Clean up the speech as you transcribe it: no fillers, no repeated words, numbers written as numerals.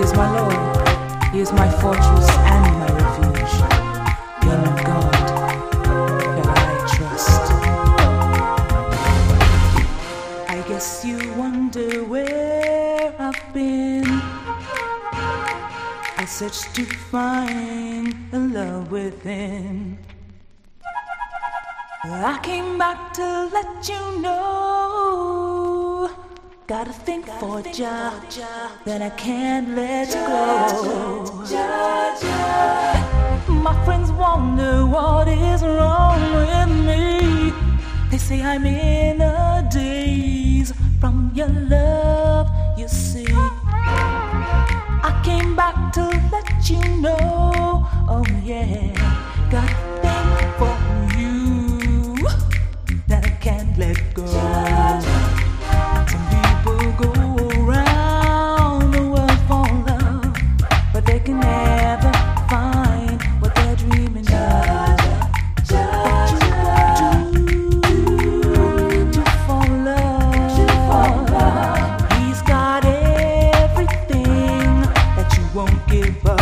is my Lord, He is my fortress and my refuge. In God shall I trust. I guess you wonder where I've been. I searched to find the love within. I came back to let you know. Got a thing for Jah that I can't let go. My friends wonder what is wrong with me. They say I'm in a daze from your love, you see. I came back to let you know, oh yeah, got a thing for you that I can't let go. Some people go around the world for love, but they can never find what they're dreaming of. What you do for love, He's got everything that you won't give up.